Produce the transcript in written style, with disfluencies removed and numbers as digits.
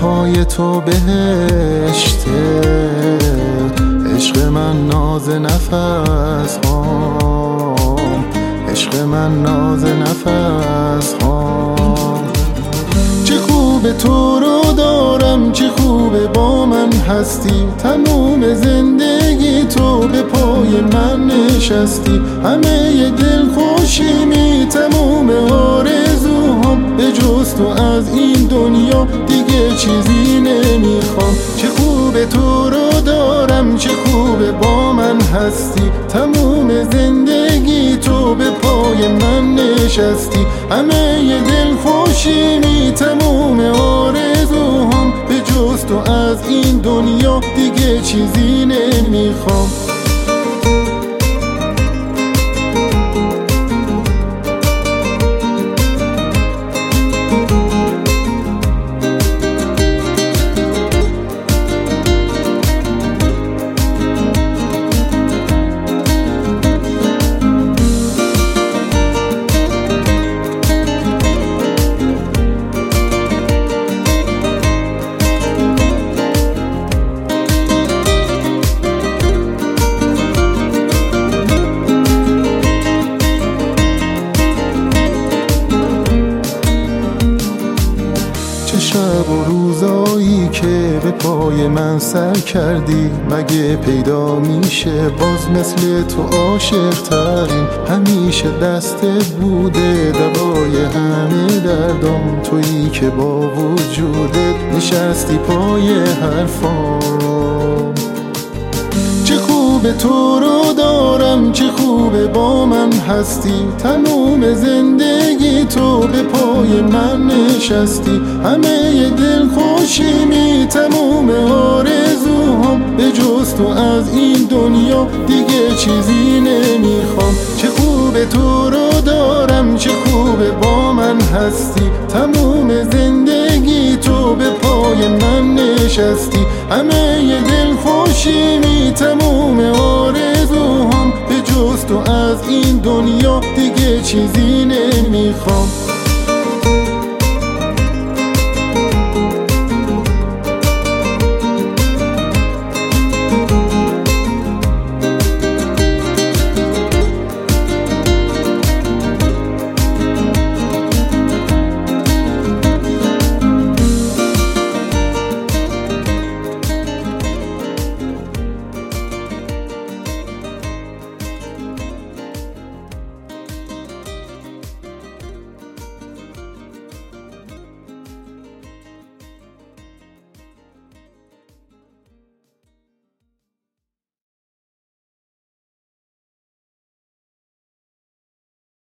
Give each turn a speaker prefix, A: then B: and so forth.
A: پای تو بهشته، عشق من ناز نفس هام، عشق من ناز نفس هام. چه خوبه تو رو دارم، چه خوبه با من هستی، تموم زندگی تو به پای من نشستی. همه دل خوشیمی، تموم آرزوهام، به جز تو از این دنیا دیگه چیزی نمیخوام. چه خوبه تو رو دارم، چه خوبه با من هستی، تموم زندگی تو به پای من نشستی. همه دل خوشیمی، تموم آرزوهام، به جز تو از این دنیا دیگه چیزی نمیخوام. شب و روزایی که به پای من سر کردی، مگه پیدا میشه باز مثل تو عاشق ترین؟ همیشه دستت بوده دوای همه دردام، تویی که با وجودت نشستی پای حرفام. چه خوبه تو رو دارم، چه خوبه با من هستی، تموم زندگی تو به پای من نشستی. همه دل خوشیمی، تموم آرزوهام، به جز تو از این دنیا دیگه چیزی نمیخوام. چه خوبه تو رو دارم، چه خوبه با من هستی، تموم زندگی تو به پای من نشستی. همه دل خوشیمی، تموم آرزوهام، به جز تو از این دنیا دیگه چیزی نمیخوام.